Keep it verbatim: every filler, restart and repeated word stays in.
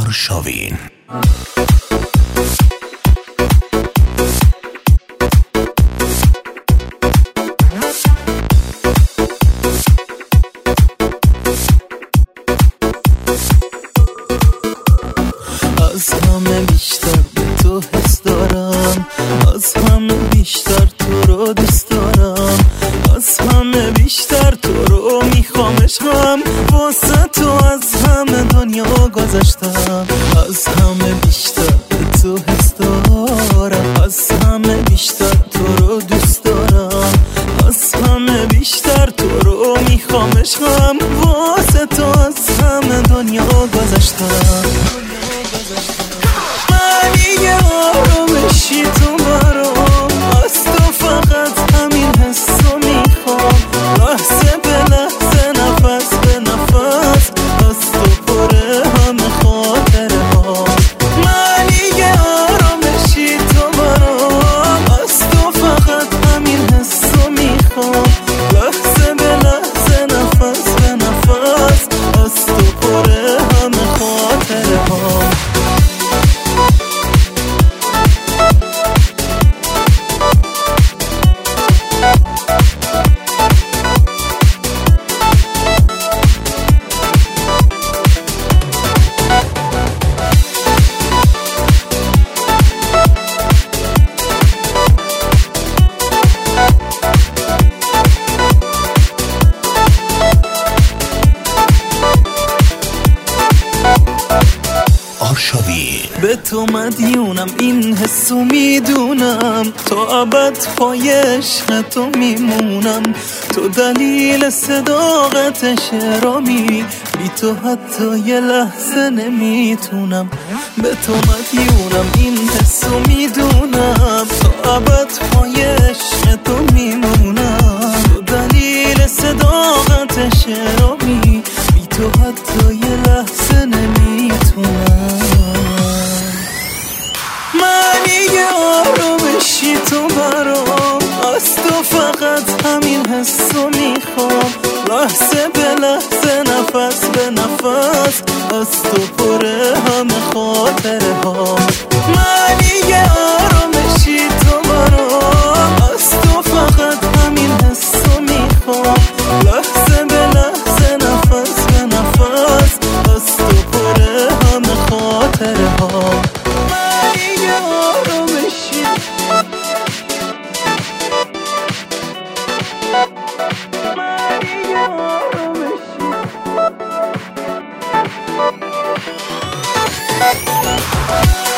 آرشاوین. از همه بیشتر به تو حس دارم، از همه بیشتر تو رو دوست دارم، از همه بیشتر تو رو میخوام عشقم، واسه تو از همه دنیا گذشتم. از همه بیشتر به تو حس دارم، از همه بیشتر تو رو دوست دارم، از همه بیشتر تو رو میخوام عشقم، واسه تو از همه دنیا گذشتم. من یه آرامشی تو برام، از تو فقط همین حسو میخوام، لحظه به لحظه نفس به نفس، از تو پره همه خاطره ها. من یه آرامشی تو برام، از تو فقط همین حسو میخوام، لحظه به لحظه نفس به نفس، از تو پره همه خاطره ها. آرشاوین. به تو مدیونم، این حسو میدونم، تا ابد پای عشق تو میمونم، تو دلیل صداقت شعرامی، بی تو حتی یه لحظه نمیتونم. به تو مدیونم، این حسو میدونم، تا ابد پای عشق تو میمونم، تو دلیل صداقت شعرامی، بی تو حتی یه لحظه نمیتونم. من یه آرامشی تو برام، از تو فقط همین حسو میخوام، لحظه به لحظه نفس به نفس، از تو پره همه خاطره ها. من یه آرامشی تو برام، از تو فقط همین حسو میخوام، لحظه به لحظه نفس به نفس، از تو پره همه خاطره ها. We'll be right back.